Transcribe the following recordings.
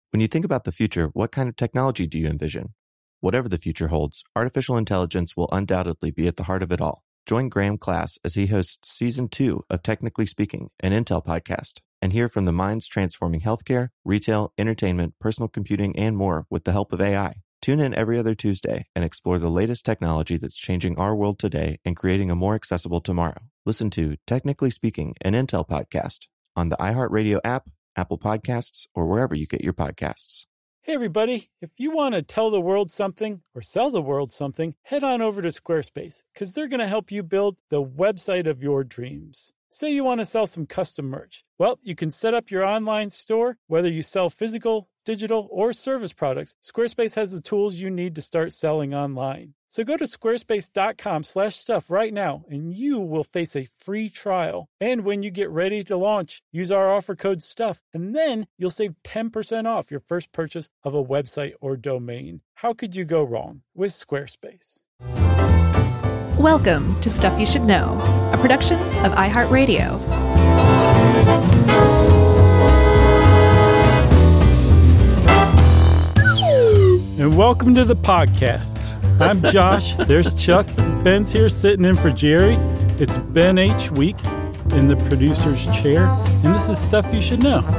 When you think about the future, what kind of technology do you envision? Whatever the future holds, artificial intelligence will undoubtedly be at the heart of it all. Join Graham Class as he hosts Season 2 of Technically Speaking, an Intel podcast, and hear from the minds transforming healthcare, retail, entertainment, personal computing, and more with the help of AI. Tune in every other Tuesday and explore the latest technology that's changing our world today and creating a more accessible tomorrow. Listen to Technically Speaking, an Intel podcast on the iHeartRadio app, Apple Podcasts, or wherever you get your podcasts. Hey, everybody. If you want to tell the world something or sell the world something, head on over to Squarespace, because they're going to help you build the website of your dreams. Say you want to sell some custom merch. Well, you can set up your online store, whether you sell physical, digital, or service products. Squarespace has the tools you need to start selling online. So go to squarespace.com/stuff right now, and you will face a free trial. And when you get ready to launch, use our offer code STUFF, and then you'll save 10% off your first purchase of a website or domain. How could you go wrong with Squarespace? Welcome to Stuff You Should Know, a production of iHeartRadio. And welcome to the podcast. I'm Josh, there's Chuck, Ben's here sitting in for Jerry. It's Ben H. week in the producer's chair, and this is Stuff You Should Know.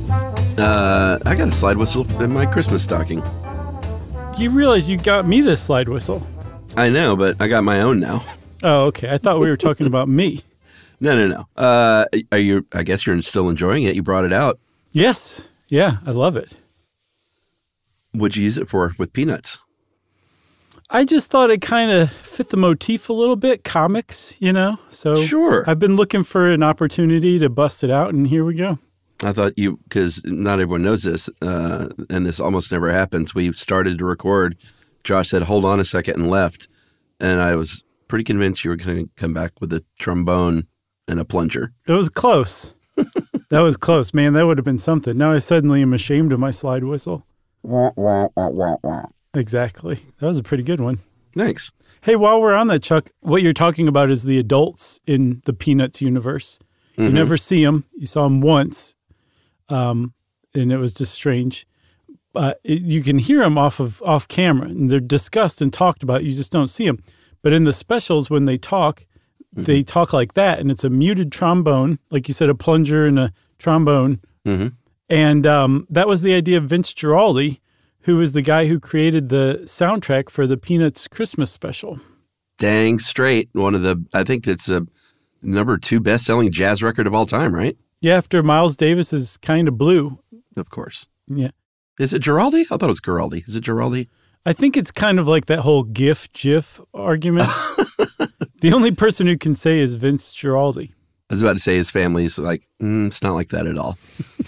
I got a slide whistle in my Christmas stocking. You realize you got me this slide whistle? I know, but I got my own now. Oh, okay. I thought we were talking about me. No. Are you? I guess you're still enjoying it. You brought it out. Yes. Yeah, I love it. What'd you use it for with peanuts? I just thought it kind of fit the motif a little bit, comics, you know? So sure. I've been looking for an opportunity to bust it out, and here we go. I thought because not everyone knows this, and this almost never happens. We started to record. Josh said, hold on a second, and left. And I was pretty convinced you were going to come back with a trombone and a plunger. It was close. That was close. Man, that would have been something. Now I suddenly am ashamed of my slide whistle. Wah, wah, wah, wah, wah. Exactly. That was a pretty good one. Thanks. Hey, while we're on that, Chuck, what you're talking about is the adults in the Peanuts universe. Mm-hmm. You never see them. You saw them once, and it was just strange. You can hear them off camera, and they're discussed and talked about. You just don't see them. But in the specials, when they talk like that, and it's a muted trombone, like you said, a plunger and a trombone. Mm-hmm. And that was the idea of Vince Guaraldi, who was the guy who created the soundtrack for the Peanuts Christmas special. Dang straight. I think it's a number 2 best-selling jazz record of all time, right? Yeah, after Miles Davis's Kind of Blue. Of course. Yeah. Is it Guaraldi? I thought it was Guaraldi. Is it Guaraldi? I think it's kind of like that whole GIF argument. The only person who can say is Vince Guaraldi. I was about to say his family's like, it's not like that at all.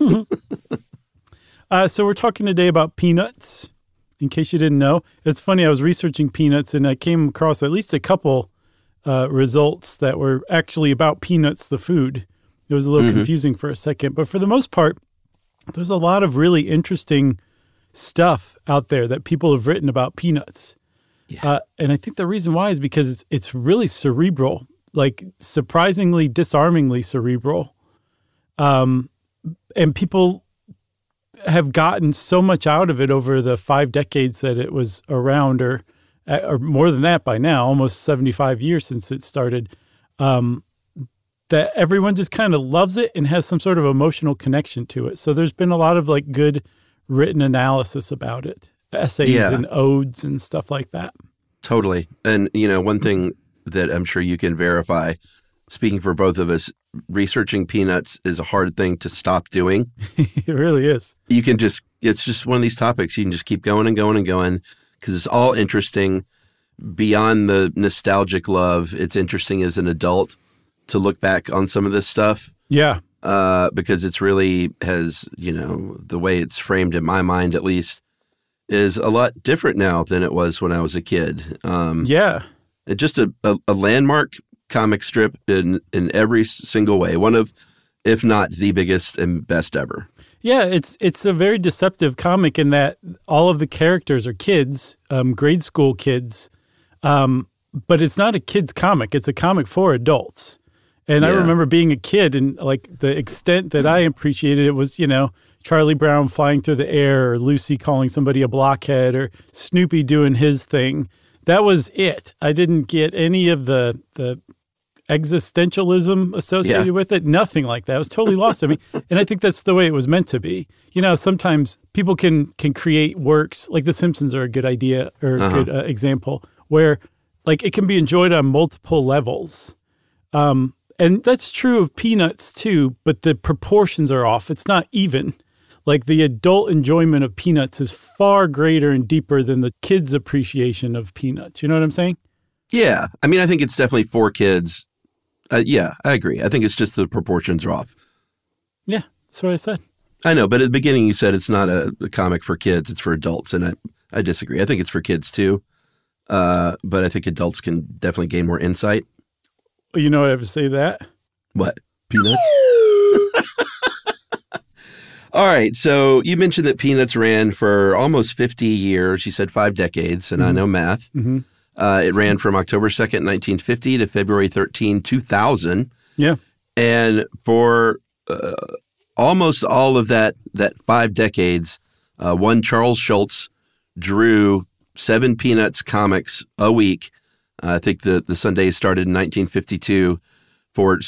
So we're talking today about peanuts, in case you didn't know. It's funny, I was researching peanuts, and I came across at least a couple results that were actually about peanuts, the food. It was a little confusing for a second, but for the most part, there's a lot of really interesting stuff out there that people have written about peanuts. Yeah. And I think the reason why is because it's really cerebral, like surprisingly, disarmingly cerebral. And people have gotten so much out of it over the 5 decades that it was around, or more than that by now, almost 75 years since it started, that everyone just kind of loves it and has some sort of emotional connection to it. So there's been a lot of like good written analysis about it, essays and odes and stuff like that. Totally. And, one thing that I'm sure you can verify, speaking for both of us, researching peanuts is a hard thing to stop doing. It really is. It's just one of these topics. You can just keep going and going and going because it's all interesting beyond the nostalgic love. It's interesting as an adult to look back on some of this stuff. Yeah. Because it's really has, the way it's framed in my mind, at least, is a lot different now than it was when I was a kid. Just a landmark comic strip in every single way. One of, if not the biggest and best ever. Yeah, it's a very deceptive comic in that all of the characters are kids, grade school kids, but it's not a kid's comic. It's a comic for adults. And I remember being a kid and like the extent that I appreciated it was, Charlie Brown flying through the air, or Lucy calling somebody a blockhead, or Snoopy doing his thing. That was it. I didn't get any of the existentialism associated with it. Nothing like that. It was totally lost to me. And I think that's the way it was meant to be. You know, sometimes people can create works, like The Simpsons are a good idea or a good example, where like it can be enjoyed on multiple levels. And that's true of Peanuts too, but the proportions are off. It's not even. Like the adult enjoyment of Peanuts is far greater and deeper than the kids' appreciation of Peanuts. You know what I'm saying? Yeah. I mean, I think it's definitely for kids. Yeah, I agree. I think it's just the proportions are off. Yeah, that's what I said. I know, but at the beginning you said it's not a comic for kids, it's for adults, and I disagree. I think it's for kids too, but I think adults can definitely gain more insight. You know what I have to say to that? What? Peanuts? All right, so you mentioned that Peanuts ran for almost 50 years. You said 5 decades, and I know math. Mm-hmm. It ran from October 2nd, 1950 to February 13, 2000. Yeah. And for almost all of that 5 decades, one Charles Schulz drew 7 Peanuts comics a week. I think the Sundays started in 1952 for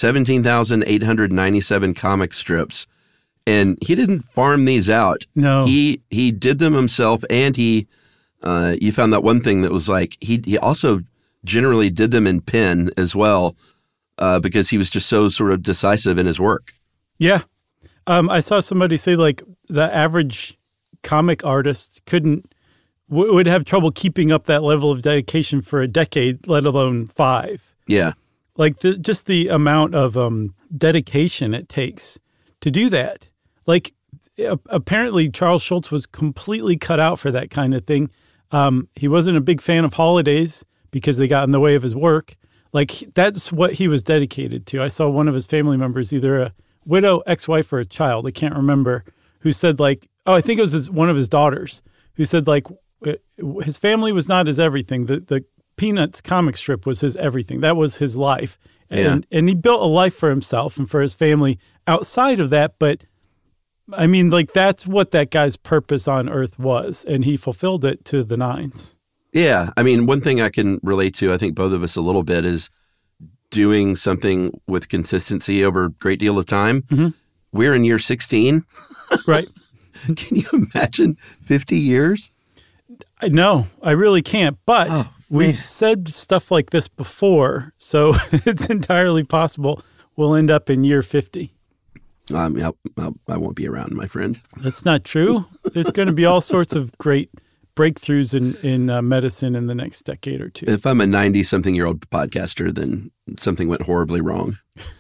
17,897 comic strips. And he didn't farm these out. No. He did them himself, and you found that one thing that was like he also generally did them in pen as well, because he was just so sort of decisive in his work. Yeah. I saw somebody say like the average comic artist would have trouble keeping up that level of dedication for a decade, let alone 5. Yeah. Like just the amount of dedication it takes to do that. Like apparently Charles Schulz was completely cut out for that kind of thing. He wasn't a big fan of holidays because they got in the way of his work. Like that's what he was dedicated to. I saw one of his family members, either a widow, ex-wife, or a child, I can't remember, who said like, I think it was one of his daughters, who said like his family was not his everything. The Peanuts comic strip was his everything. That was his life. And he built a life for himself and for his family outside of that. But I mean, like that's what that guy's purpose on earth was. And he fulfilled it to the nines. Yeah. I mean, one thing I can relate to, I think both of us a little bit, is doing something with consistency over a great deal of time. Mm-hmm. We're in year 16. Right. Can you imagine 50 years? No, I really can't. But we've said stuff like this before, so it's entirely possible we'll end up in year 50. I won't be around, my friend. That's not true. There's going to be all sorts of great breakthroughs in medicine in the next decade or two. If I'm a 90-something-year-old podcaster, then something went horribly wrong.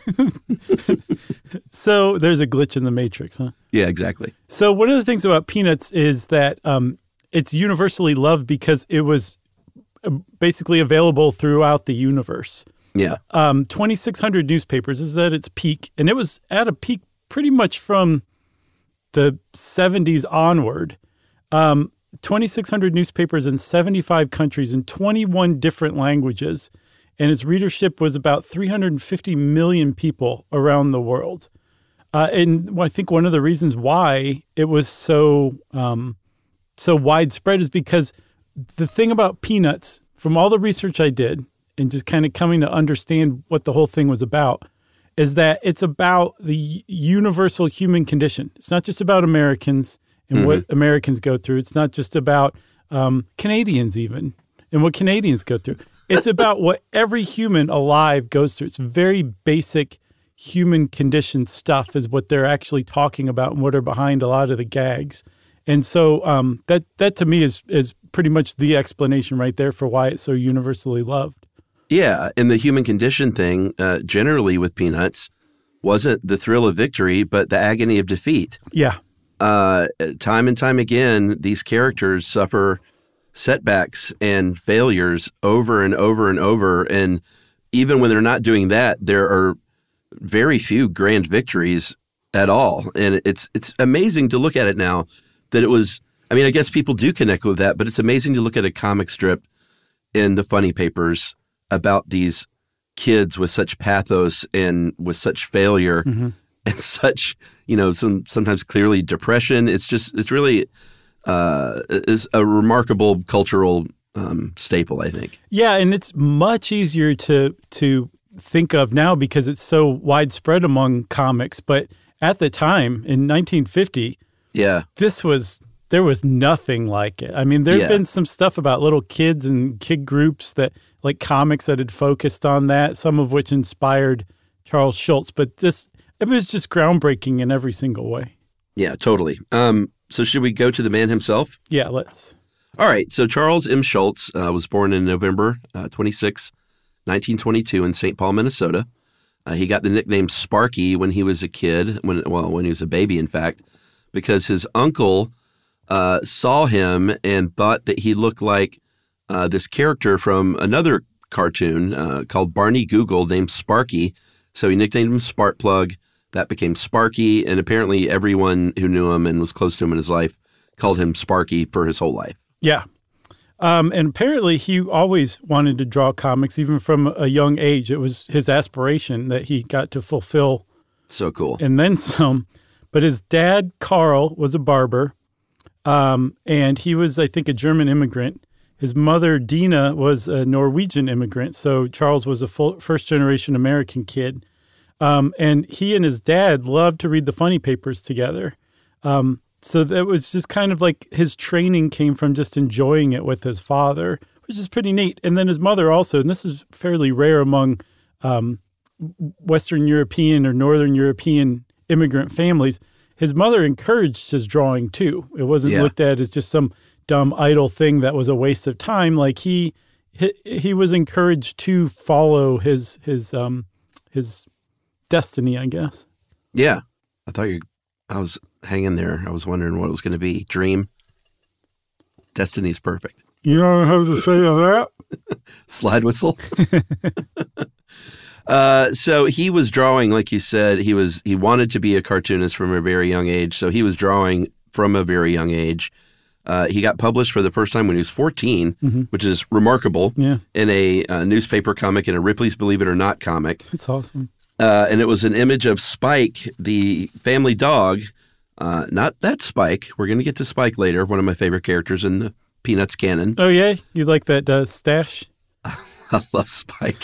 So there's a glitch in the matrix, huh? Yeah, exactly. So one of the things about Peanuts is that it's universally loved because it was basically available throughout the universe. Yeah. 2,600 newspapers is at its peak, and it was at a peak pretty much from the 70s onward. 2,600 newspapers in 75 countries in 21 different languages, and its readership was about 350 million people around the world. And I think one of the reasons why it was so widespread is because the thing about Peanuts, from all the research I did and just kind of coming to understand what the whole thing was about, is that it's about the universal human condition. It's not just about Americans and what Americans go through. It's not just about Canadians even and what Canadians go through. It's about what every human alive goes through. It's very basic human condition stuff is what they're actually talking about and what are behind a lot of the gags. And so that to me is pretty much the explanation right there for why it's so universally loved. Yeah, and the human condition thing, generally with Peanuts, wasn't the thrill of victory, but the agony of defeat. Yeah. Time and time again, these characters suffer setbacks and failures over and over and over. And even when they're not doing that, there are very few grand victories at all. And it's amazing to look at it now that it was, I mean, I guess people do connect with that, but it's amazing to look at a comic strip in the funny papers about these kids with such pathos and with such failure and such, sometimes clearly depression. It's really is a remarkable cultural staple, I think. Yeah, and it's much easier to think of now because it's so widespread among comics. But at the time, in 1950, there was nothing like it. I mean, there had been some stuff about little kids and kid groups that, like comics that had focused on that, some of which inspired Charles Schulz. But it was just groundbreaking in every single way. Yeah, totally. So should we go to the man himself? Yeah, let's. All right. So Charles M. Schulz was born in November 26, 1922 in St. Paul, Minnesota. He got the nickname Sparky when he was a kid, when he was a baby, in fact, because his uncle saw him and thought that he looked like this character from another cartoon called Barney Google named Sparky. So he nicknamed him Sparkplug. That became Sparky, and apparently everyone who knew him and was close to him in his life called him Sparky for his whole life. Yeah. And apparently he always wanted to draw comics, even from a young age. It was his aspiration that he got to fulfill. So cool. And then some. But his dad, Carl, was a barber, and he was, I think, a German immigrant. His mother, Dina, was a Norwegian immigrant, so Charles was a first-generation American kid. And he and his dad loved to read the funny papers together. So that was just kind of like his training came from just enjoying it with his father, which is pretty neat. And then his mother also, and this is fairly rare among Western European or Northern European immigrant families, his mother encouraged his drawing too. It wasn't looked at as just some dumb idle thing that was a waste of time. Like he was encouraged to follow his destiny, I guess. Yeah. I was hanging there. I was wondering what it was going to be. Dream. Destiny's perfect. You don't have to say that. Slide whistle. So he was drawing, like you said, he wanted to be a cartoonist from a very young age. So he was drawing from a very young age. He got published for the first time when he was 14, which is remarkable, in a newspaper comic, in a Ripley's Believe It or Not comic. That's awesome. And it was an image of Spike, the family dog. Not that Spike. We're going to get to Spike later, one of my favorite characters in the Peanuts canon. Oh, yeah? You like that stash? I love Spike.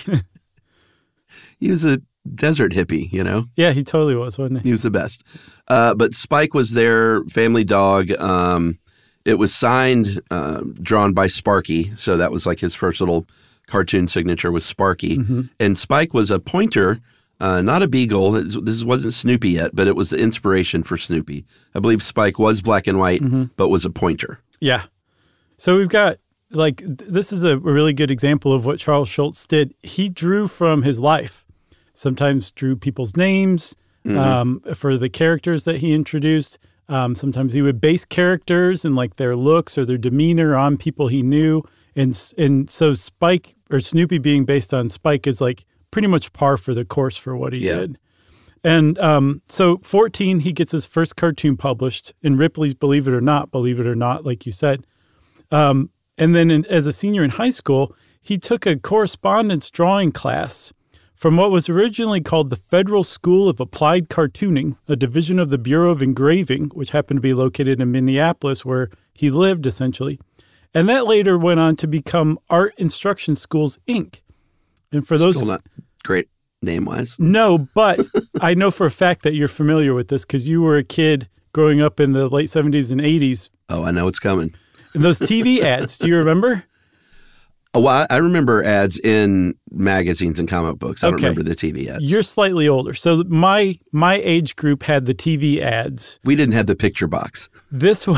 He was a desert hippie, Yeah, he totally was, wasn't he? He was the best. But Spike was their family dog. It was signed, drawn by Sparky. So that was like his first little cartoon signature was Sparky. And Spike was a pointer, not a beagle. This wasn't Snoopy yet, but it was the inspiration for Snoopy. I believe Spike was black and white, but was a pointer. Yeah. So we've got, this is a really good example of what Charles Schulz did. He drew from his life. Sometimes drew people's names for the characters that he introduced. Sometimes he would base characters and their looks or their demeanor on people he knew. And so Spike, or Snoopy being based on Spike, is pretty much par for the course for what he did. And so 14, he gets his first cartoon published in Ripley's Believe It or Not, like you said. And then as a senior in high school, he took a correspondence drawing class from what was originally called the Federal School of Applied Cartooning, a division of the Bureau of Engraving, which happened to be located in Minneapolis, where he lived, essentially. And that later went on to become Art Instruction Schools, Inc. And for those... Still not great name-wise. No, but I know for a fact that you're familiar with this because you were a kid growing up in the late 70s and 80s. Oh, I know it's coming. And those TV ads, do you remember? Oh, well, I remember ads in magazines and comic books. I don't remember the TV ads. You're slightly older. So my age group had the TV ads. We didn't have the picture box. This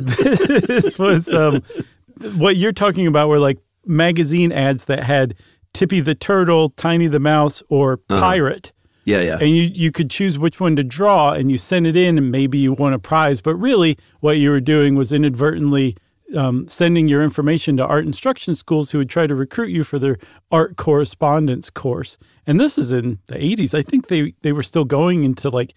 was what you're talking about were magazine ads that had Tippy the Turtle, Tiny the Mouse, or Pirate. Yeah. And you could choose which one to draw, and you send it in, and maybe you won a prize. But really, what you were doing was inadvertently sending your information to art instruction schools who would try to recruit you for their art correspondence course. And this is in the 80s. I think they were still going into the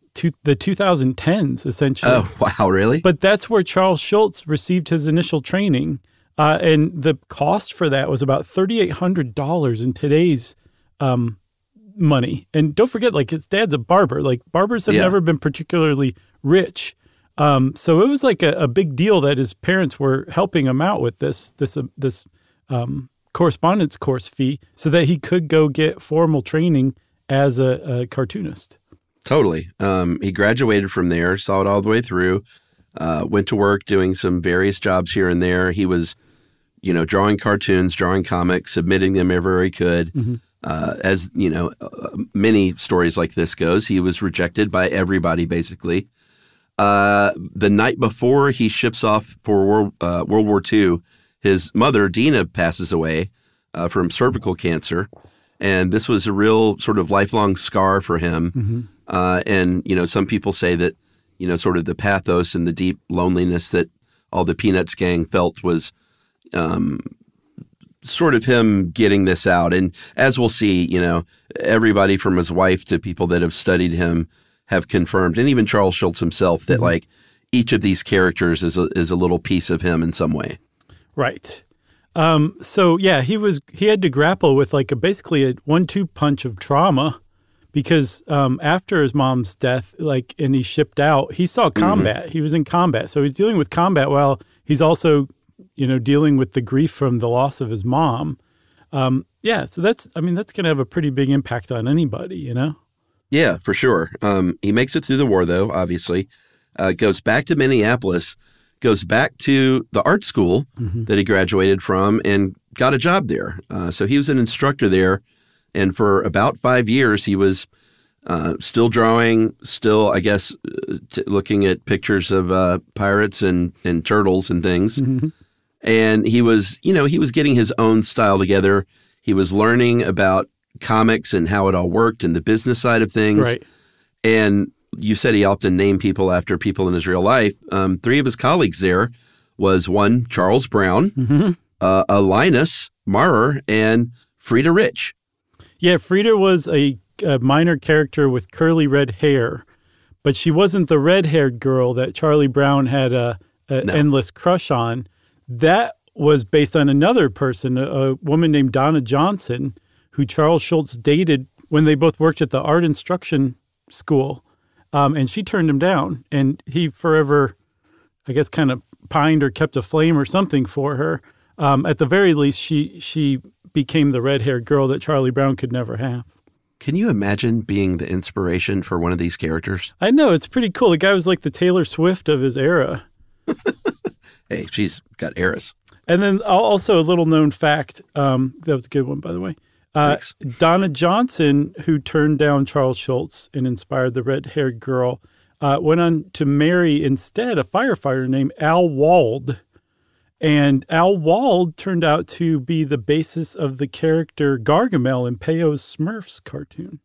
2010s, essentially. Oh, wow, really? But that's where Charles Schulz received his initial training. And the cost for that was about $3,800 in today's money. And don't forget, like, his dad's a barber. Like, barbers have never been particularly rich. So it was like a big deal that his parents were helping him out with this correspondence course fee so that he could go get formal training as a cartoonist. Totally. He graduated from there, saw it all the way through, went to work doing some various jobs here and there. He was, drawing cartoons, drawing comics, submitting them everywhere he could. Mm-hmm. As, many stories like this goes, he was rejected by everybody, basically. The night before he ships off for World War II, his mother, Dina, passes away from cervical cancer. And this was a real sort of lifelong scar for him. Mm-hmm. And, some people say that, sort of the pathos and the deep loneliness that all the Peanuts gang felt was sort of him getting this out. And as we'll see, everybody from his wife to people that have studied him have confirmed, and even Charles Schulz himself, that like each of these characters is a little piece of him in some way. Right. So yeah, he had to grapple with like basically a 1-2 punch of trauma because after his mom's death, and he shipped out, he saw combat. Mm-hmm. He was in combat, so he's dealing with combat while he's also dealing with the grief from the loss of his mom. So that's going to have a pretty big impact on anybody, Yeah, for sure. He makes it through the war, though, obviously. Goes back to Minneapolis, goes back to the art school that he graduated from and got a job there. So he was an instructor there. And for about 5 years, he was still drawing, still, I guess, looking at pictures of pirates and turtles and things. Mm-hmm. And he was getting his own style together. He was learning about comics and how it all worked and the business side of things. Right. And you said he often named people after people in his real life. 3 of his colleagues there was one, Charles Brown, Linus Maurer, and Frida Rich. Yeah, Frida was a minor character with curly red hair, but she wasn't the red-haired girl that Charlie Brown had an endless crush on. That was based on another person, a woman named Donna Johnson, who Charles Schulz dated when they both worked at the art instruction school. And she turned him down, and he forever, I guess, kind of pined or kept a flame or something for her. At the very least, she became the red-haired girl that Charlie Brown could never have. Can you imagine being the inspiration for one of these characters? I know. It's pretty cool. The guy was like the Taylor Swift of his era. Hey, she's got eras. And then also a little-known fact. That was a good one, by the way. Donna Johnson, who turned down Charles Schulz and inspired the red-haired girl, went on to marry instead a firefighter named Al Wald. And Al Wald turned out to be the basis of the character Gargamel in Peyo's Smurfs cartoon.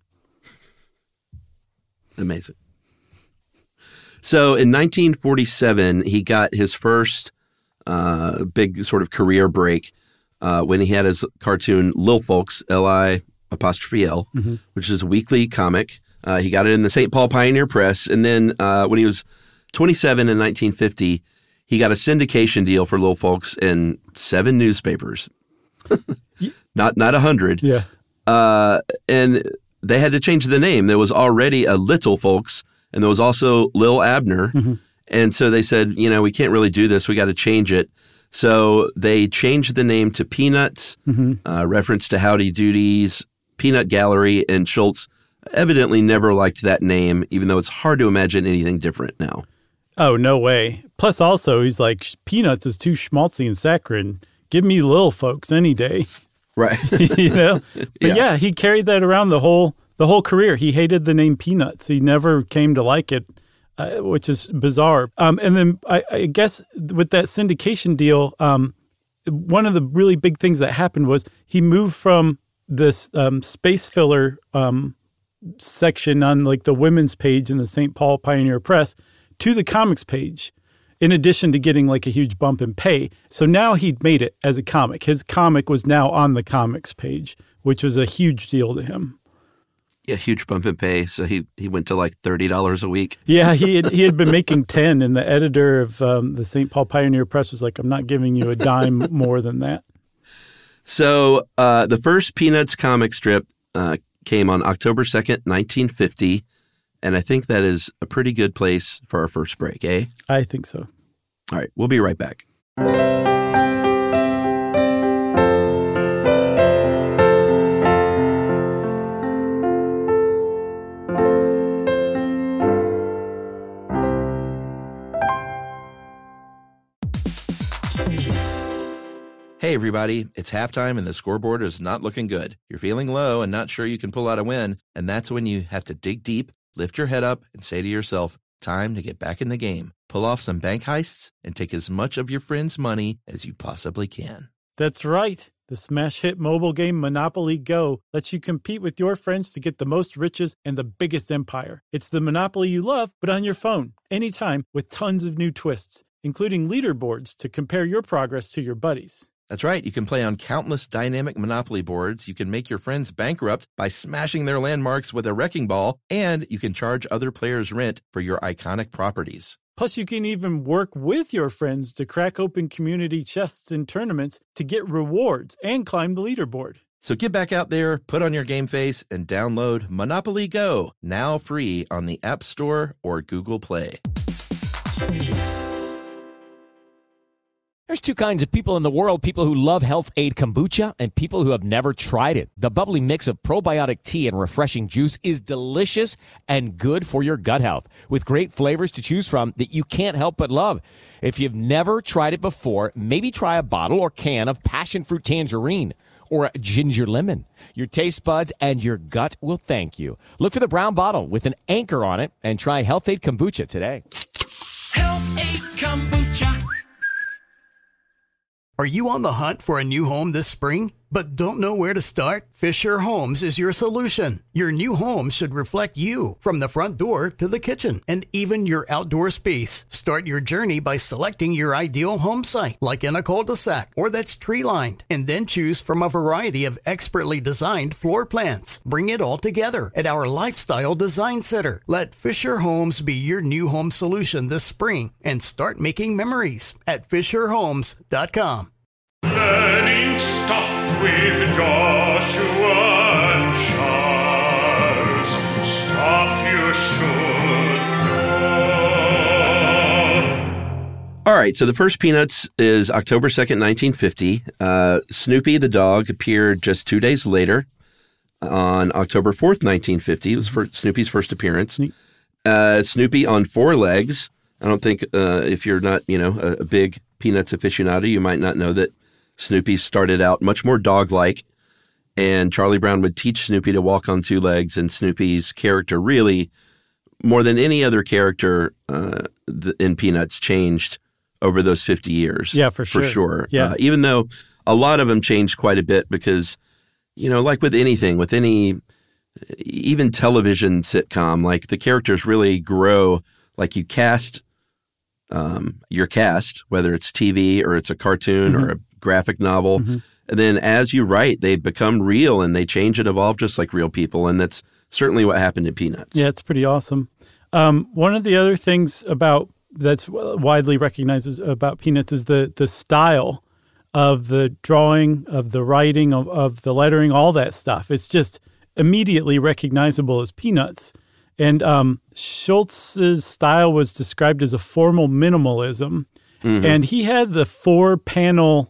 Amazing. So in 1947, he got his first big sort of career break when he had his cartoon Lil Folks, L-I''L, which is a weekly comic. He got it in the St. Paul Pioneer Press. And then when he was 27 in 1950, he got a syndication deal for Lil Folks in 7 newspapers. not 100. Yeah. And they had to change the name. There was already a Little Folks, and there was also Lil Abner. Mm-hmm. And so they said, we can't really do this. We got to change it. So they changed the name to Peanuts, reference to Howdy Doody's Peanut Gallery, and Schulz evidently never liked that name, even though it's hard to imagine anything different now. Oh, no way. Plus also, he's like, Peanuts is too schmaltzy and saccharine. Give me Lil Folks any day. Right. But yeah, he carried that around the whole career. He hated the name Peanuts. He never came to like it. Which is bizarre. And then I guess with that syndication deal, one of the really big things that happened was he moved from this space filler section on like the women's page in the St. Paul Pioneer Press to the comics page, in addition to getting like a huge bump in pay. So now he'd made it as a comic. His comic was now on the comics page, which was a huge deal to him. Yeah, huge bump in pay. So he went to like $30 a week. Yeah, he had been making 10, and the editor of the St. Paul Pioneer Press was like, "I'm not giving you a dime more than that." So the first Peanuts comic strip came on October 2nd, 1950. And I think that is a pretty good place for our first break, eh? I think so. All right, we'll be right back. Hey, everybody, it's halftime and the scoreboard is not looking good. You're feeling low and not sure you can pull out a win, and that's when you have to dig deep, lift your head up, and say to yourself, time to get back in the game. Pull off some bank heists and take as much of your friends' money as you possibly can. That's right. The smash hit mobile game Monopoly Go lets you compete with your friends to get the most riches and the biggest empire. It's the Monopoly you love, but on your phone, anytime, with tons of new twists, including leaderboards to compare your progress to your buddies. That's right. You can play on countless dynamic Monopoly boards. You can make your friends bankrupt by smashing their landmarks with a wrecking ball, and you can charge other players rent for your iconic properties. Plus, you can even work with your friends to crack open community chests in tournaments to get rewards and climb the leaderboard. So get back out there, put on your game face, and download Monopoly Go, now free on the App Store or Google Play. There's two kinds of people in the world, people who love Health Aid Kombucha and people who have never tried it. The bubbly mix of probiotic tea and refreshing juice is delicious and good for your gut health, with great flavors to choose from that you can't help but love. If you've never tried it before, maybe try a bottle or can of passion fruit tangerine or a ginger lemon. Your taste buds and your gut will thank you. Look for the brown bottle with an anchor on it and try Health Aid Kombucha today. Health Aid Kombucha. Are you on the hunt for a new home this spring, but don't know where to start? Fisher Homes is your solution. Your new home should reflect you, from the front door to the kitchen, and even your outdoor space. Start your journey by selecting your ideal home site, like in a cul-de-sac or that's tree-lined, and then choose from a variety of expertly designed floor plans. Bring it all together at our Lifestyle Design Center. Let Fisher Homes be your new home solution this spring and start making memories at FisherHomes.com. Learning stuff with Joshua and Charles. Stuff you should know. All right, so the first Peanuts is October 2nd, 1950. Snoopy the dog appeared just 2 days later on October 4th, 1950. It was Snoopy's first appearance. Snoopy on four legs. I don't think if you're not, a big Peanuts aficionado, you might not know that Snoopy started out much more dog-like, and Charlie Brown would teach Snoopy to walk on two legs, and Snoopy's character really, more than any other character in Peanuts, changed over those 50 years. Yeah, for sure. For sure. Yeah. Even though a lot of them changed quite a bit because, like with anything, with any, even television sitcom, like the characters really grow, like you cast your cast, whether it's TV or it's a cartoon or a graphic novel. And then as you write, they become real and they change and evolve just like real people. And that's certainly what happened in Peanuts. Yeah, it's pretty awesome. One of the other things that's widely recognized about Peanuts is the style of the drawing, of the writing, of the lettering, all that stuff. It's just immediately recognizable as Peanuts. And Schultz's style was described as a formal minimalism. And he had the 4-panel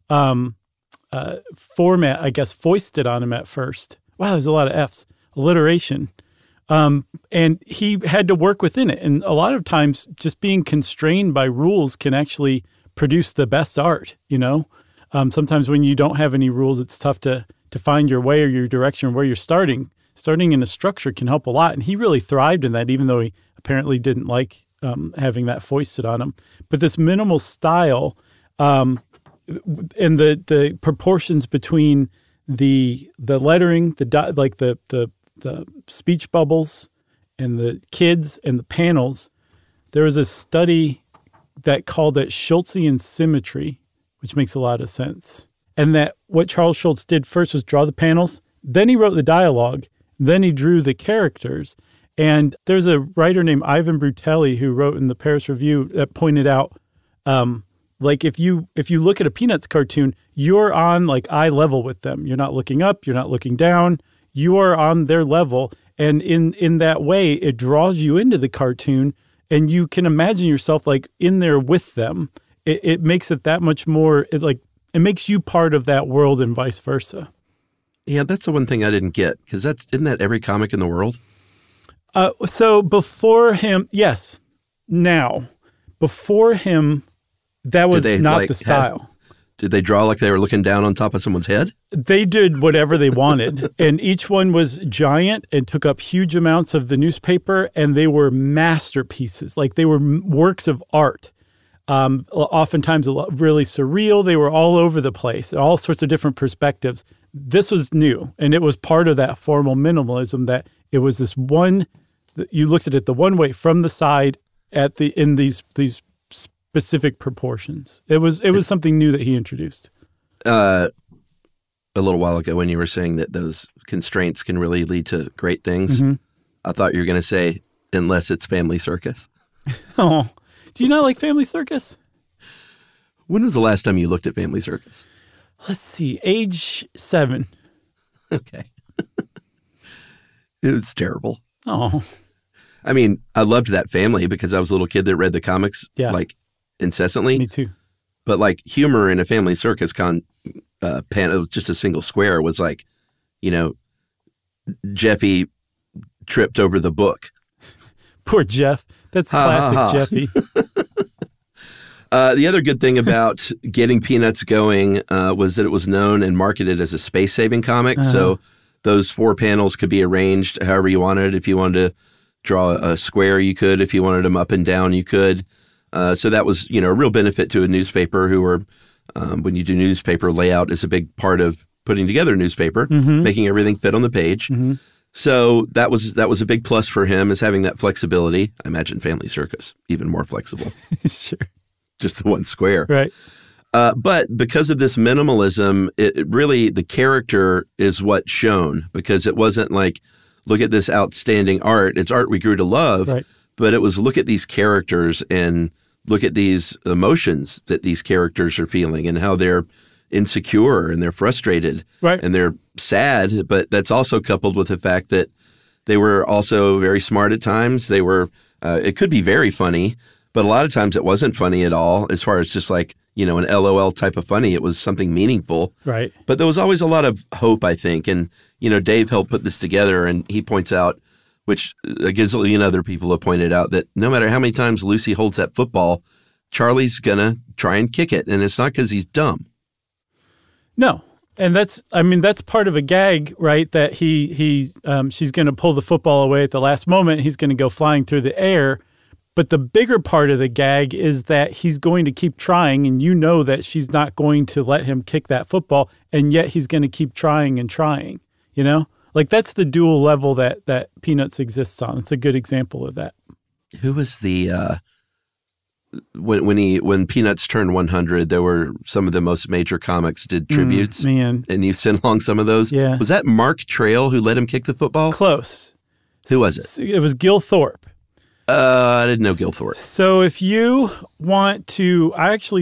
format, I guess, foisted on him at first. Wow, there's a lot of F's. Alliteration. And he had to work within it. And a lot of times just being constrained by rules can actually produce the best art, Sometimes when you don't have any rules, it's tough to find your way or your direction or where you're starting. Starting in a structure can help a lot. And he really thrived in that, even though he apparently didn't like having that foisted on him. But this minimal style and the proportions between the lettering, the speech bubbles and the kids and the panels, there was a study that called it Schultzian symmetry, which makes a lot of sense. And that what Charles Schulz did first was draw the panels, then he wrote the dialogue, then he drew the characters. And there's a writer named Ivan Brutelli who wrote in the Paris Review that pointed out, if you look at a Peanuts cartoon, you're on eye level with them. You're not looking up, you're not looking down, you are on their level. And in that way, it draws you into the cartoon, and you can imagine yourself like in there with them. It makes it that much more, it makes you part of that world and vice versa. Yeah, that's the one thing I didn't get, because isn't that every comic in the world? So before him, yes. Now, before him, that was not the style. Did they draw like they were looking down on top of someone's head? They did whatever they wanted. And each one was giant and took up huge amounts of the newspaper. And they were masterpieces. Like they were works of art. Oftentimes really surreal. They were all over the place, all sorts of different perspectives. This was new. And it was part of that formal minimalism, that it was this one, you looked at it the one way from the side in these specific proportions. It was something new that he introduced. A little while ago when you were saying that those constraints can really lead to great things, I thought you were going to say, unless it's Family Circus. Oh, do you not like Family Circus? When was the last time you looked at Family Circus? Let's see, age 7. Okay. It was terrible. Oh. I mean, I loved that family because I was a little kid that read the comics like incessantly. Me too. But like humor in a Family Circus pan, it was just a single square, was like, you know, Jeffy tripped over the book. Poor Jeff. That's classic Jeffy. The other good thing about getting Peanuts going was that it was known and marketed as a space-saving comic. So those 4 panels could be arranged however you wanted. If you wanted to draw a square, you could. If you wanted them up and down, you could. So that was, a real benefit to a newspaper who were, when you do newspaper, layout is a big part of putting together a newspaper, making everything fit on the page. So that was a big plus for him, is having that flexibility. I imagine Family Circus, even more flexible. Sure. Just the one square. Right. But because of this minimalism, it really, the character is what's shown, because it wasn't like, look at this outstanding art. It's art we grew to love, right. But it was look at these characters and look at these emotions that these characters are feeling and how they're insecure and they're frustrated, right. And they're sad. But that's also coupled with the fact that they were also very smart at times. They were, it could be very funny, but a lot of times it wasn't funny at all, as far as just like, an LOL type of funny. It was something meaningful. Right. But there was always a lot of hope, I think. And, Dave helped put this together, and he points out, which a gazillion other people have pointed out, that no matter how many times Lucy holds that football, Charlie's going to try and kick it. And it's not because he's dumb. No. And that's part of a gag, right? That she's going to pull the football away at the last moment. He's going to go flying through the air. But the bigger part of the gag is that he's going to keep trying, and that she's not going to let him kick that football, and yet he's going to keep trying and trying, Like that's the dual level that Peanuts exists on. It's a good example of that. Who was the when Peanuts turned 100, there were some of the most major comics did tributes. Man. And you sent along some of those? Yeah. Was that Mark Trail who let him kick the football? Close. Who was it? It was Gil Thorpe. I didn't know Gil Thorpe. So if you want to,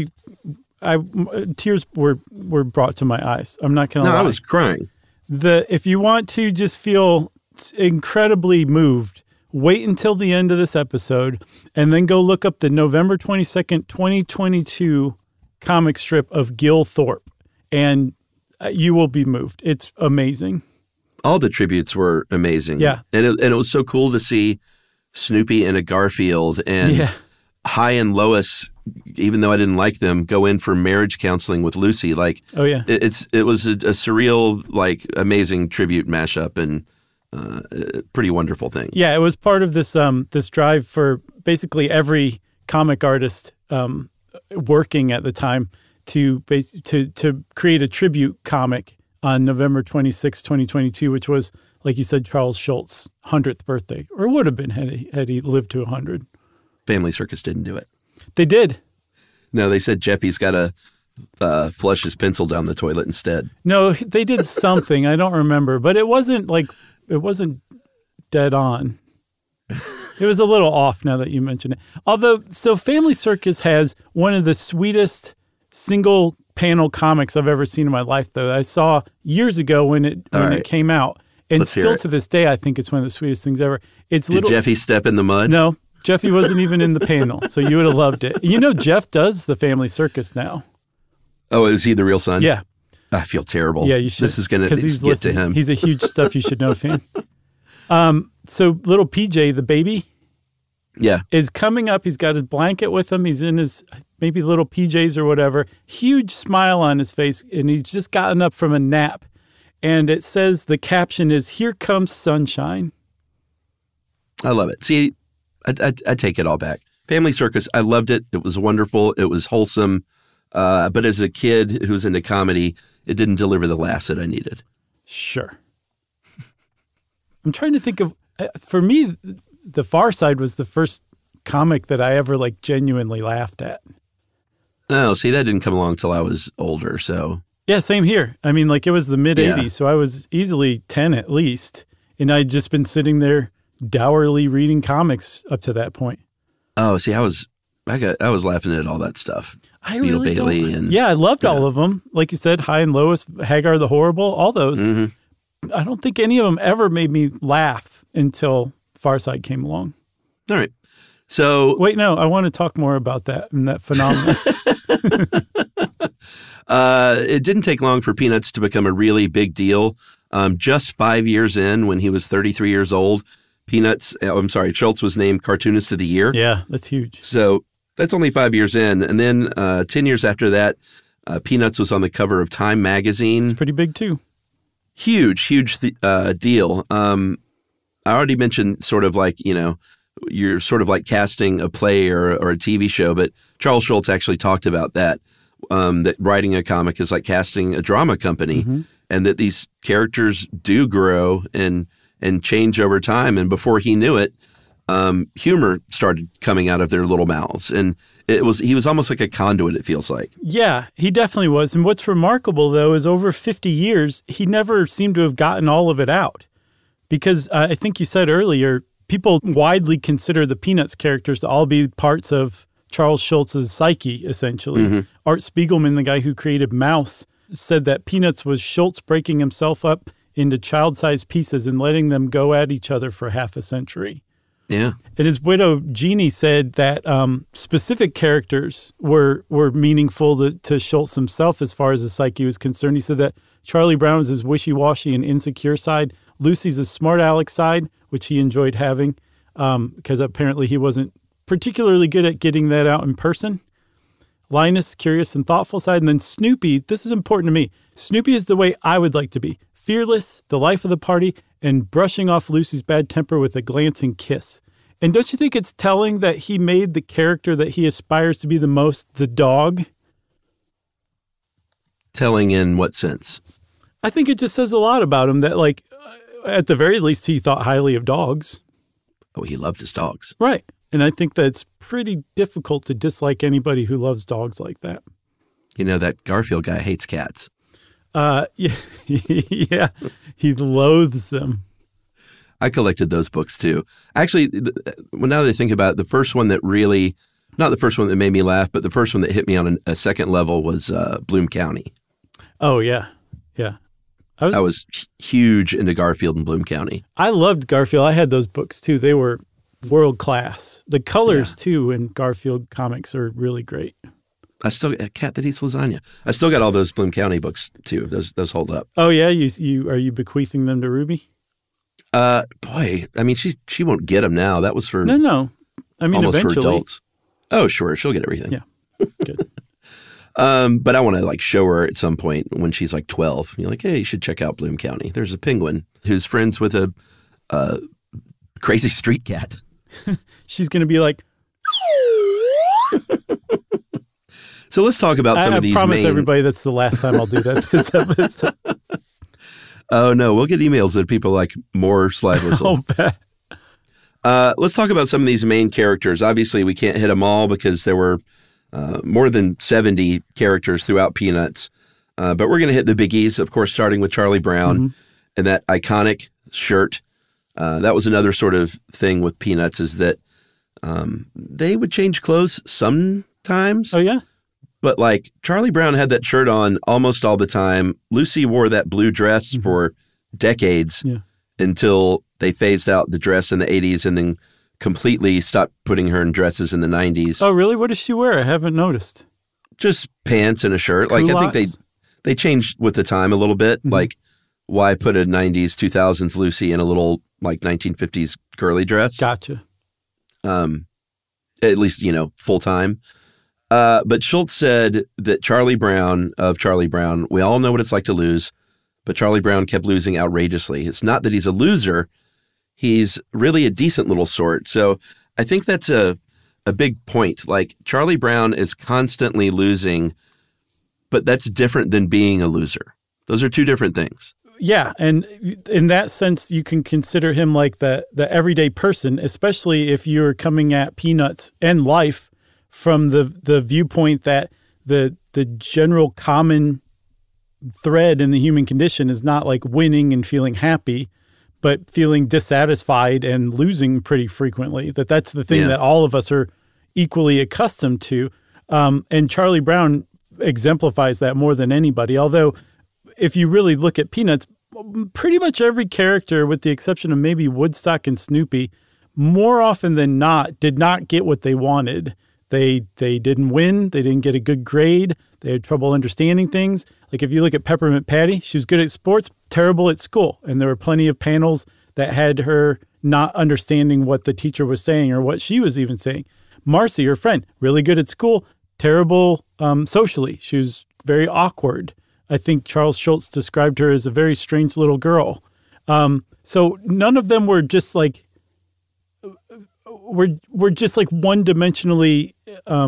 tears were brought to my eyes. I'm not going to lie. No, I was crying. If you want to just feel incredibly moved, wait until the end of this episode and then go look up the November 22nd, 2022 comic strip of Gil Thorpe, and you will be moved. It's amazing. All the tributes were amazing. Yeah. And it was so cool to see Snoopy and a Garfield and Hi and Lois, even though I didn't like them, go in for marriage counseling with Lucy. Like, oh yeah, it was a surreal, like, amazing tribute mashup, and a pretty wonderful thing. Yeah, it was part of this this drive for basically every comic artist working at the time to create a tribute comic on November 26, 2022, which was, like you said, Charles Schulz's 100th birthday, or would have been had he lived to 100. Family Circus didn't do it. They did. No, they said Jeffy's got to flush his pencil down the toilet instead. No, they did something. I don't remember, but it wasn't dead on. It was a little off now that you mention it. Although, so Family Circus has one of the sweetest single panel comics I've ever seen in my life, though. I saw years ago when it came out. And still to this day, I think it's one of the sweetest things ever. Did Jeffy step in the mud? No, Jeffy wasn't even in the panel, so you would have loved it. You know, Jeff does the family circus now. Oh, is he the real son? Yeah. I feel terrible. Yeah, you should. This is going to get to him. He's a huge Stuff You Should Know fan. So little PJ, the baby, is coming up. He's got his blanket with him. He's in his maybe little PJs or whatever. Huge smile on his face, and he's just gotten up from a nap. And it says, the caption is, "Here comes sunshine." I love it. See, I take it all back. Family Circus, I loved it. It was wonderful. It was wholesome. But as a kid who's into comedy, it didn't deliver the laughs that I needed. Sure. I'm trying to think of, for me, The Far Side was the first comic that I ever like genuinely laughed at. Oh, see, that didn't come along till I was older, so. Yeah, same here. I mean, like it was the mid-'80s, so I was easily 10 at least. And I'd just been sitting there dourly reading comics up to that point. Oh, see, I was laughing at all that stuff. I really don't. I loved all of them. Like you said, High and Lois, Hagar the Horrible, all those. Mm-hmm. I don't think any of them ever made me laugh until Far Side came along. All right. So wait, no, I want to talk more about that and that phenomenon. It didn't take long for Peanuts to become a really big deal. Just 5 years in, when he was 33 years old, Schulz was named Cartoonist of the Year. Yeah, that's huge. So that's only 5 years in. And then 10 years after that, Peanuts was on the cover of Time magazine. It's pretty big, too. Huge deal. I already mentioned sort of like, you're sort of like casting a play or a TV show, but Charles Schulz actually talked about that writing a comic is like casting a drama company, and that these characters do grow and change over time. And before he knew it, humor started coming out of their little mouths. And he was almost like a conduit, it feels like. Yeah, he definitely was. And what's remarkable, though, is over 50 years, he never seemed to have gotten all of it out. Because I think you said earlier, people widely consider the Peanuts characters to all be parts of Charles Schulz's psyche, essentially. Mm-hmm. Art Spiegelman, the guy who created Mouse, said that Peanuts was Schulz breaking himself up into child-sized pieces and letting them go at each other for half a century. Yeah. And his widow, Jeannie, said that specific characters were meaningful to Schulz himself as far as his psyche was concerned. He said that Charlie Brown was his wishy-washy and insecure side. Lucy's his smart aleck side, which he enjoyed having because apparently he wasn't particularly good at getting that out in person. Linus, curious and thoughtful side. And then Snoopy, this is important to me. Snoopy is the way I would like to be. Fearless, the life of the party, and brushing off Lucy's bad temper with a glancing kiss. And don't you think it's telling that he made the character that he aspires to be the most the dog? Telling in what sense? I think it just says a lot about him that, like, at the very least, he thought highly of dogs. Oh, he loved his dogs. Right. And I think that's pretty difficult to dislike anybody who loves dogs like that. You know, that Garfield guy hates cats. Yeah, he loathes them. I collected those books too. Actually, now that I think about it, the first one that really, not the first one that made me laugh, but the first one that hit me on a second level was Bloom County. Oh, yeah. Yeah. I was huge into Garfield and Bloom County. I loved Garfield. I had those books too. They were world class. The colors too in Garfield comics are really great. I still got a cat that eats lasagna. I still got all those Bloom County books too. Those hold up. Oh yeah, you are you bequeathing them to Ruby? Boy, I mean she won't get them now. That was for no. I mean almost eventually. For adults. Oh sure, she'll get everything. Yeah, good. But I want to like show her at some point when she's like 12. You're like, hey, you should check out Bloom County. There's a penguin who's friends with a crazy street cat. She's going to be like. So let's talk about some of these. I promise everybody that's the last time I'll do that. Oh no, we'll get emails that people like more slide whistle. Let's talk about some of these main characters. Obviously, we can't hit them all because there were more than 70 characters throughout Peanuts. But we're going to hit the biggies, of course, starting with Charlie Brown and that iconic shirt. That was another sort of thing with Peanuts is that they would change clothes sometimes. Oh, yeah? But like Charlie Brown had that shirt on almost all the time. Lucy wore that blue dress for decades. Yeah. until they phased out the dress in the 80s and then completely stopped putting her in dresses in the 90s. Oh, really? What does she wear? I haven't noticed. Just pants and a shirt. Culottes? Like, I think they changed with the time a little bit. Mm-hmm. Like, why put a 90s, 2000s Lucy in a little, like, 1950s girly dress? Gotcha. At least, full time. But Schultz said that Charlie Brown, we all know what it's like to lose, but Charlie Brown kept losing outrageously. It's not that he's a loser. He's really a decent little sort. So I think that's a big point. Like, Charlie Brown is constantly losing, but that's different than being a loser. Those are two different things. Yeah, and in that sense, you can consider him like the everyday person, especially if you're coming at Peanuts and life from the viewpoint that the general common thread in the human condition is not like winning and feeling happy, but feeling dissatisfied and losing pretty frequently. That's the thing that all of us are equally accustomed to. And Charlie Brown exemplifies that more than anybody, although if you really look at Peanuts, pretty much every character, with the exception of maybe Woodstock and Snoopy, more often than not, did not get what they wanted. They didn't win. They didn't get a good grade. They had trouble understanding things. Like, if you look at Peppermint Patty, she was good at sports, terrible at school. And there were plenty of panels that had her not understanding what the teacher was saying or what she was even saying. Marcy, her friend, really good at school, terrible socially. She was very awkward. I think Charles Schultz described her as a very strange little girl. So none of them were just like one-dimensionally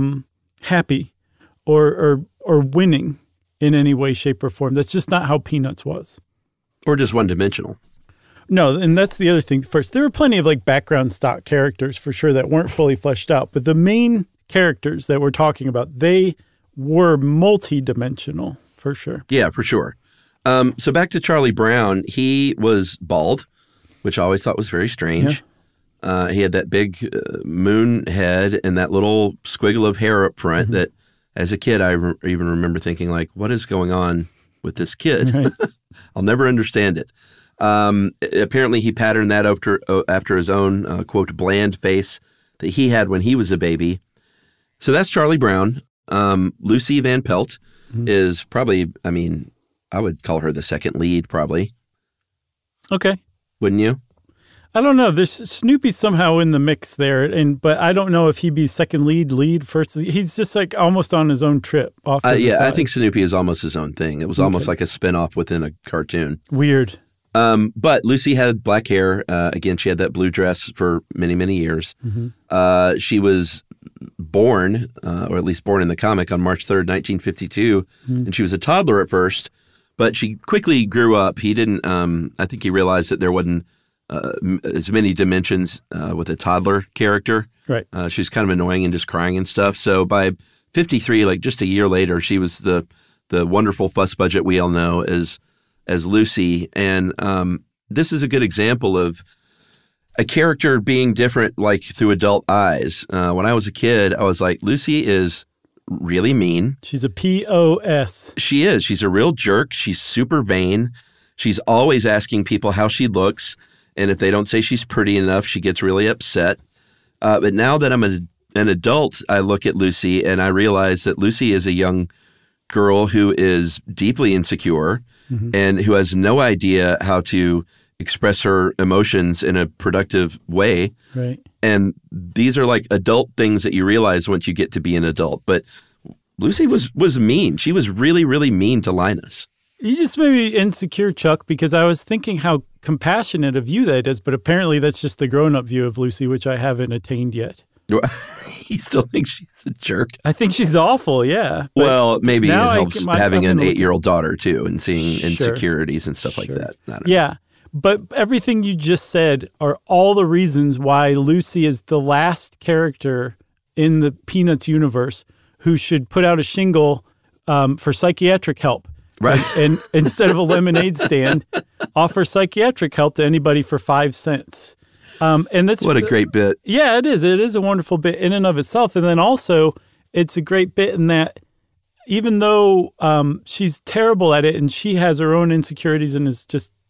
happy or winning in any way, shape, or form. That's just not how Peanuts was. Or just one-dimensional. No, and that's the other thing. First, there were plenty of like background stock characters for sure that weren't fully fleshed out, but the main characters that we're talking about, they were multi-dimensional. For sure. Yeah, for sure. So back to Charlie Brown, he was bald, which I always thought was very strange. Yeah. He had that big moon head and that little squiggle of hair up front that, as a kid, I even remember thinking, like, what is going on with this kid? Right. I'll never understand it. Apparently, he patterned that after his own, quote, bland face that he had when he was a baby. So that's Charlie Brown. Lucy Van Pelt is probably, I would call her the second lead, probably. Okay. Wouldn't you? I don't know. There's Snoopy's somehow in the mix there, but I don't know if he'd be second lead, first. He's just like almost on his own trip off to the side. I think Snoopy is almost his own thing. It was almost like a spinoff within a cartoon. Weird. But Lucy had black hair. Again, she had that blue dress for many, many years. Mm-hmm. She was born, or at least born in the comic, on March 3rd, 1952. And she was a toddler at first, but she quickly grew up. He didn't, I think he realized that there wasn't as many dimensions with a toddler character. Right. She was kind of annoying and just crying and stuff. So by 53, like just a year later, she was the wonderful fuss budget we all know as Lucy. And this is a good example of a character being different, like through adult eyes. When I was a kid, I was like, Lucy is really mean. She's a POS. She is. She's a real jerk. She's super vain. She's always asking people how she looks. And if they don't say she's pretty enough, she gets really upset. But now that I'm an adult, I look at Lucy and I realize that Lucy is a young girl who is deeply insecure and who has no idea how to express her emotions in a productive way. Right. And these are like adult things that you realize once you get to be an adult. But Lucy was mean. She was really, really mean to Linus. You just made me insecure, Chuck, because I was thinking how compassionate a view that is, but apparently that's just the grown-up view of Lucy, which I haven't attained yet. You still think she's a jerk? I think she's awful, yeah. Well, maybe it helps having an 8-year-old daughter, too, and seeing insecurities and stuff like that. Yeah. But everything you just said are all the reasons why Lucy is the last character in the Peanuts universe who should put out a shingle for psychiatric help. Right. And instead of a lemonade stand, offer psychiatric help to anybody for 5 cents. And that's what a great bit. Yeah, it is. It is a wonderful bit in and of itself. And then also, it's a great bit in that even though she's terrible at it and she has her own insecurities and is just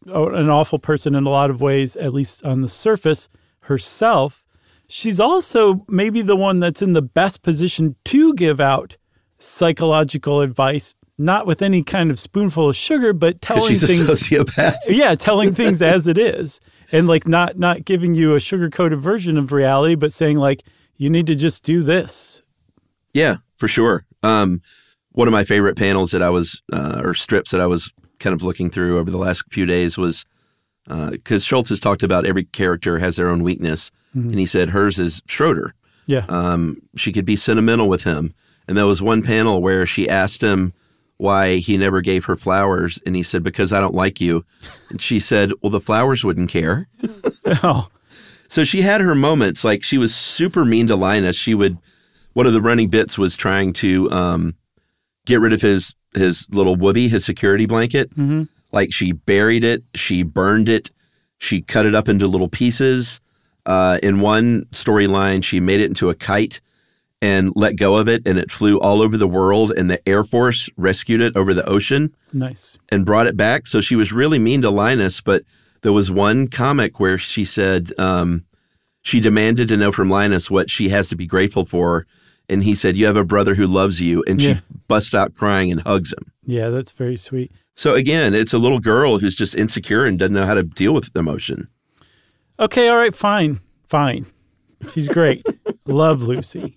an awful person in a lot of ways, at least on the surface herself, she's also maybe the one that's in the best position to give out psychological advice, not with any kind of spoonful of sugar, but telling she's things. A sociopath. Yeah, telling things as it is. And like not giving you a sugar-coated version of reality, but saying like, you need to just do this. Yeah, for sure. One of my favorite panels that I was, or strips that I was kind of looking through over the last few days was, because Schultz has talked about every character has their own weakness. Mm-hmm. And he said hers is Schroeder. Yeah. She could be sentimental with him. And there was one panel where she asked him why he never gave her flowers. And he said, because I don't like you. And she said, well, the flowers wouldn't care. Oh. So she had her moments. Like she was super mean to Linus. One of the running bits was trying to get rid of his little whoopee, his security blanket. Mm-hmm. Like she buried it. She burned it. She cut it up into little pieces. In one storyline, she made it into a kite and let go of it, and it flew all over the world, and the Air Force rescued it over the ocean. Nice. And brought it back. So she was really mean to Linus, but there was one comic where she said she demanded to know from Linus what she has to be grateful for, and he said, you have a brother who loves you, and she busts out crying and hugs him. Yeah, that's very sweet. So again, it's a little girl who's just insecure and doesn't know how to deal with emotion. Okay, all right, fine. She's great. Love Lucy.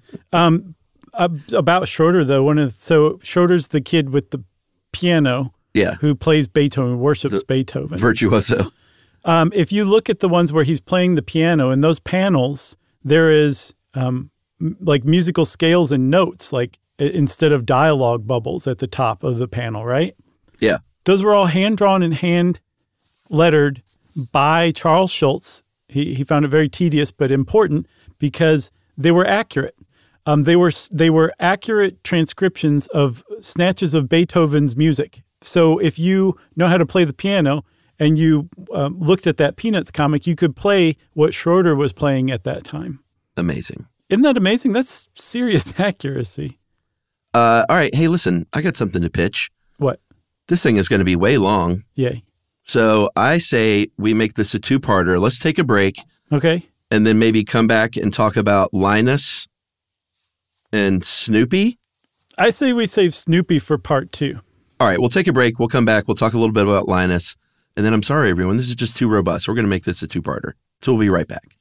About Schroeder, though, so Schroeder's the kid with the piano who plays Beethoven, worships Beethoven. Virtuoso. If you look at the ones where he's playing the piano, in those panels, there is like musical scales and notes, like instead of dialogue bubbles at the top of the panel, right? Yeah. Those were all hand-drawn and hand-lettered by Charles Schultz. He found it very tedious but important because they were accurate. They were accurate transcriptions of snatches of Beethoven's music. So if you know how to play the piano and you looked at that Peanuts comic, you could play what Schroeder was playing at that time. Amazing. Isn't that amazing? That's serious accuracy. All right. Hey, listen, I got something to pitch. What? This thing is going to be way long. Yay. So I say we make this a two-parter. Let's take a break. Okay. And then maybe come back and talk about Linus and Snoopy. I say we save Snoopy for part 2. All right, we'll take a break. We'll come back. We'll talk a little bit about Linus. And then I'm sorry, everyone. This is just too robust. We're going to make this a two-parter. So we'll be right back.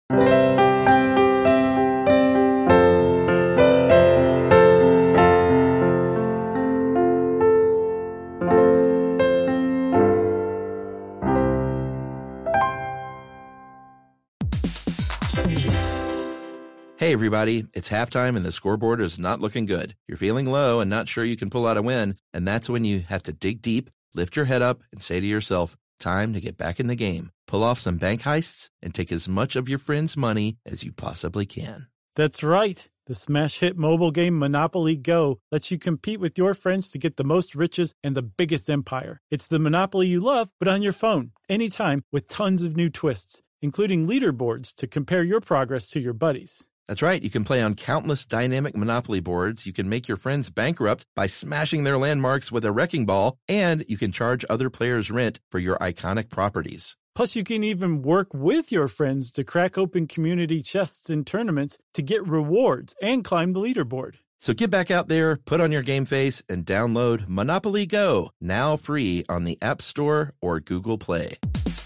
Hey, everybody, it's halftime and the scoreboard is not looking good. You're feeling low and not sure you can pull out a win, and that's when you have to dig deep, lift your head up, and say to yourself, time to get back in the game. Pull off some bank heists and take as much of your friends' money as you possibly can. That's right. The smash hit mobile game Monopoly Go lets you compete with your friends to get the most riches and the biggest empire. It's the Monopoly you love, but on your phone, anytime, with tons of new twists, including leaderboards to compare your progress to your buddies. That's right. You can play on countless dynamic Monopoly boards. You can make your friends bankrupt by smashing their landmarks with a wrecking ball, and you can charge other players rent for your iconic properties. Plus, you can even work with your friends to crack open community chests in tournaments to get rewards and climb the leaderboard. So get back out there, put on your game face, and download Monopoly Go, now free on the App Store or Google Play.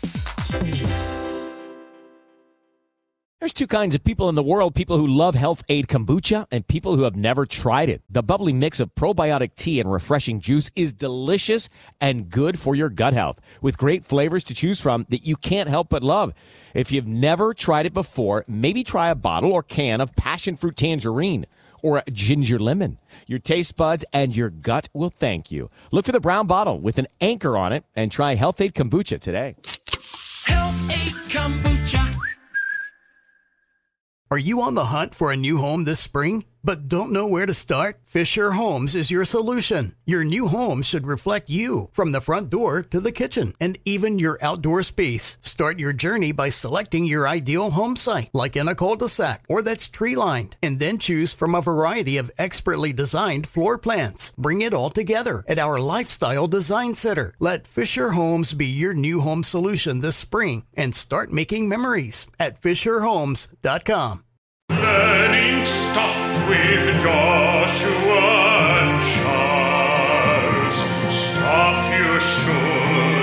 There's two kinds of people in the world, people who love Health Aid Kombucha and people who have never tried it. The bubbly mix of probiotic tea and refreshing juice is delicious and good for your gut health, with great flavors to choose from that you can't help but love. If you've never tried it before, maybe try a bottle or can of passion fruit tangerine or a ginger lemon. Your taste buds and your gut will thank you. Look for the brown bottle with an anchor on it and try Health Aid Kombucha today. Health Aid Kombucha. Are you on the hunt for a new home this spring? but don't know where to start? Fisher Homes is your solution. Your new home should reflect you from the front door to the kitchen and even your outdoor space. Start your journey by selecting your ideal home site, like in a cul-de-sac or that's tree-lined, and then choose from a variety of expertly designed floor plans. Bring it all together at our Lifestyle Design Center. Let Fisher Homes be your new home solution this spring and start making memories at FisherHomes.com. Learning stuff with Joshua and Charles. Stuff you should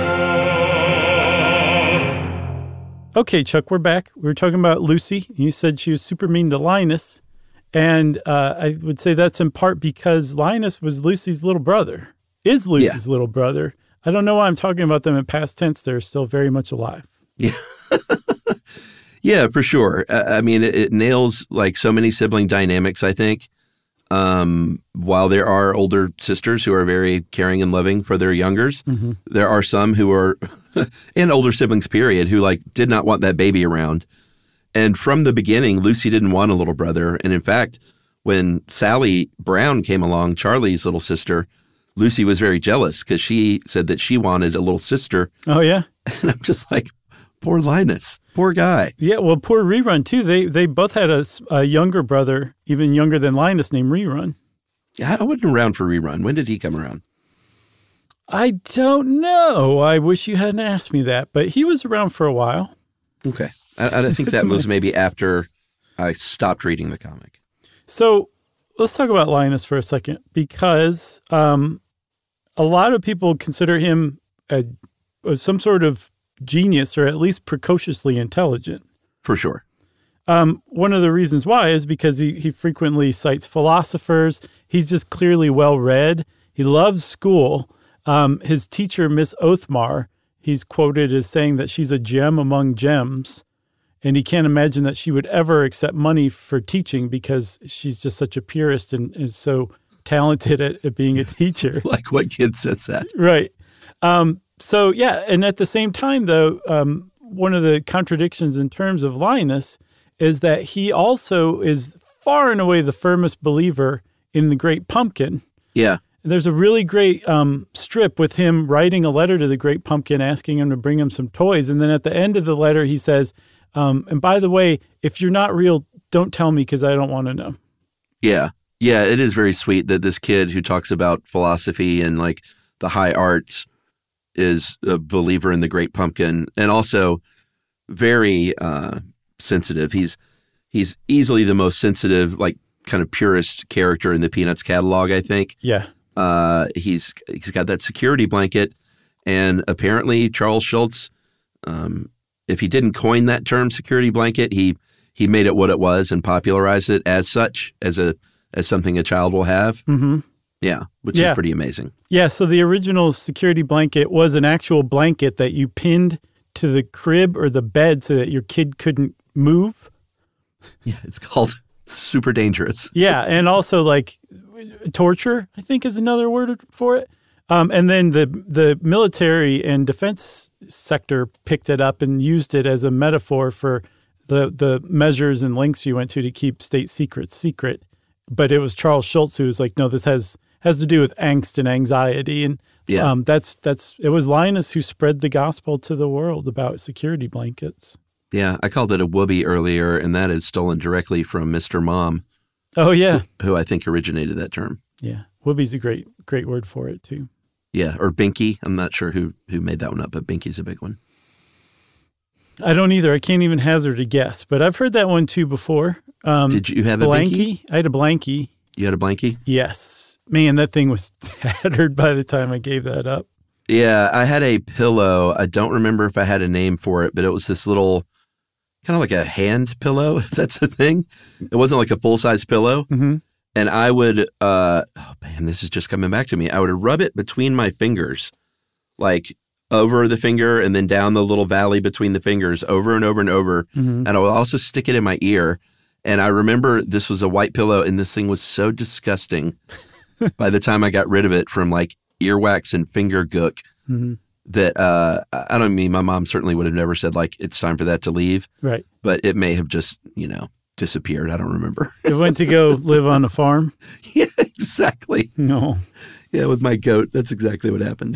know. Okay, Chuck, we're back. We were talking about Lucy. You said she was super mean to Linus. And I would say that's in part because Linus was Lucy's little brother, is Lucy's little brother. I don't know why I'm talking about them in past tense. They're still very much alive. Yeah. Yeah, for sure. I mean, it nails like so many sibling dynamics, I think. While there are older sisters who are very caring and loving for their youngers, there are some who are, and older siblings, period, who like did not want that baby around. And from the beginning, Lucy didn't want a little brother. And in fact, when Sally Brown came along, Charlie's little sister, Lucy was very jealous because she said that she wanted a little sister. Oh, yeah? And I'm just like, poor Linus. Poor guy. Yeah, well, poor Rerun, too. They both had a younger brother, even younger than Linus, named Rerun. Yeah, I wasn't around for Rerun. When did he come around? I don't know. I wish you hadn't asked me that, but he was around for a while. Okay. I think that was maybe after I stopped reading the comic. So let's talk about Linus for a second, because a lot of people consider him some sort of genius, or at least precociously intelligent. For sure. One of the reasons why is because he frequently cites philosophers. He's just clearly well-read. He loves school. His teacher, Miss Othmar, he's quoted as saying that she's a gem among gems, and he can't imagine that she would ever accept money for teaching because she's just such a purist and is so talented at being a teacher. Like what kid says that? Right. So, yeah, and at the same time, though, one of the contradictions in terms of Linus is that he also is far and away the firmest believer in the Great Pumpkin. Yeah. There's a really great strip with him writing a letter to the Great Pumpkin asking him to bring him some toys. And then at the end of the letter, he says, and by the way, if you're not real, don't tell me because I don't want to know. Yeah. Yeah, it is very sweet that this kid who talks about philosophy and like the high arts is a believer in the Great Pumpkin, and also very sensitive. He's easily the most sensitive, like kind of purist character in the Peanuts catalog, I think. Yeah. He's got that security blanket, and apparently Charles Schulz, if he didn't coin that term security blanket, he made it what it was and popularized it as such, as something a child will have. Mm-hmm. Yeah, which is pretty amazing. Yeah, so the original security blanket was an actual blanket that you pinned to the crib or the bed so that your kid couldn't move. Yeah, it's called super dangerous. Yeah, and also like torture, I think is another word for it. And then the military and defense sector picked it up and used it as a metaphor for the measures and lengths you went to keep state secrets secret. But it was Charles Schulz who was like, no, this has to do with angst and anxiety. And it was Linus who spread the gospel to the world about security blankets. Yeah, I called it a whoopee earlier, and that is stolen directly from Mr. Mom. Oh, yeah. Who I think originated that term. Yeah, whoopie's a great word for it, too. Yeah, or binky. I'm not sure who made that one up, but binky's a big one. I don't either. I can't even hazard a guess, but I've heard that one, too, before. Did you have a binky? I had a blankie. You had a blankie? Yes. Man, that thing was tattered by the time I gave that up. Yeah, I had a pillow. I don't remember if I had a name for it, but it was this little, kind of like a hand pillow, if that's a thing. It wasn't like a full-size pillow. Mm-hmm. And I would, oh man, this is just coming back to me. I would rub it between my fingers, like over the finger and then down the little valley between the fingers over and over and over. Mm-hmm. And I would also stick it in my ear. And I remember this was a white pillow, and this thing was so disgusting by the time I got rid of it from like earwax and finger gook that I don't mean my mom certainly would have never said like it's time for that to leave. Right. But it may have just, disappeared. I don't remember. It went to go live on a farm? Yeah, exactly. No. Yeah, with my goat. That's exactly what happened.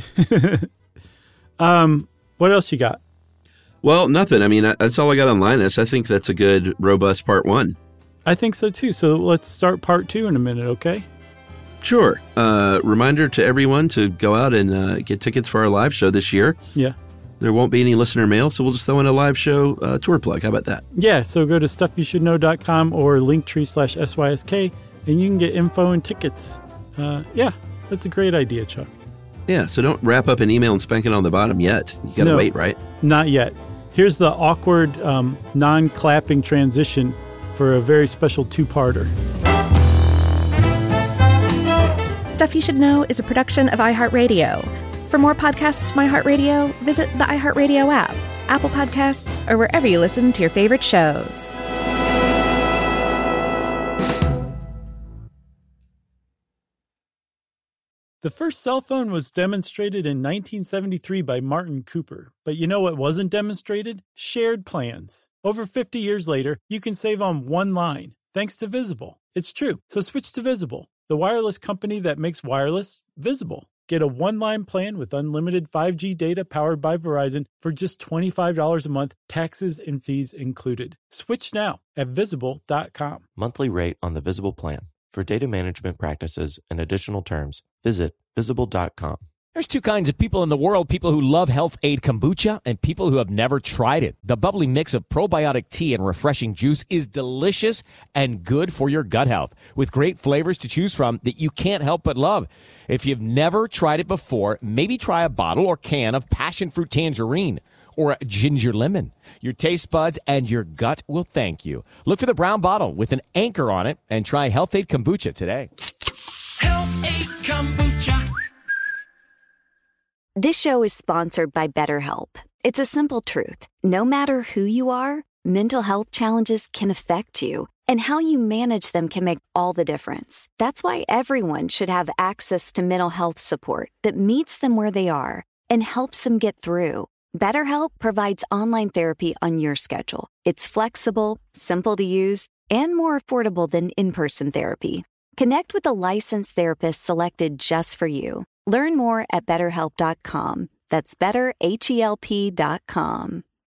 What else you got? Well, nothing. I mean, that's all I got on Linus. I think that's a good, robust part 1. I think so, too. So let's start part 2 in a minute, okay? Sure. Reminder to everyone to go out and get tickets for our live show this year. Yeah. There won't be any listener mail, so we'll just throw in a live show tour plug. How about that? Yeah, so go to stuffyoushouldknow.com or linktree/SYSK, and you can get info and tickets. Yeah, that's a great idea, Chuck. Yeah, so don't wrap up an email and spank it on the bottom yet. You got to wait, right? Not yet. Here's the awkward non-clapping transition for a very special 2-parter. Stuff You Should Know is a production of iHeartRadio. For more podcasts from iHeartRadio, visit the iHeartRadio app, Apple Podcasts, or wherever you listen to your favorite shows. The first cell phone was demonstrated in 1973 by Martin Cooper. But you know what wasn't demonstrated? Shared plans. Over 50 years later, you can save on one line, thanks to Visible. It's true. So switch to Visible, the wireless company that makes wireless visible. Get a one-line plan with unlimited 5G data powered by Verizon for just $25 a month, taxes and fees included. Switch now at Visible.com. Monthly rate on the Visible plan. For data management practices and additional terms, visit Visible.com. There's 2 kinds of people in the world, people who love Health Aid Kombucha and people who have never tried it. The bubbly mix of probiotic tea and refreshing juice is delicious and good for your gut health, with great flavors to choose from that you can't help but love. If you've never tried it before, maybe try a bottle or can of passion fruit tangerine or a ginger lemon. Your taste buds and your gut will thank you. Look for the brown bottle with an anchor on it and try Health Aid Kombucha today. Health Aid Kombucha. This show is sponsored by BetterHelp. It's a simple truth. No matter who you are, mental health challenges can affect you, and how you manage them can make all the difference. That's why everyone should have access to mental health support that meets them where they are and helps them get through. BetterHelp provides online therapy on your schedule. It's flexible, simple to use, and more affordable than in-person therapy. Connect with a licensed therapist selected just for you. Learn more at BetterHelp.com. That's BetterHelp.com.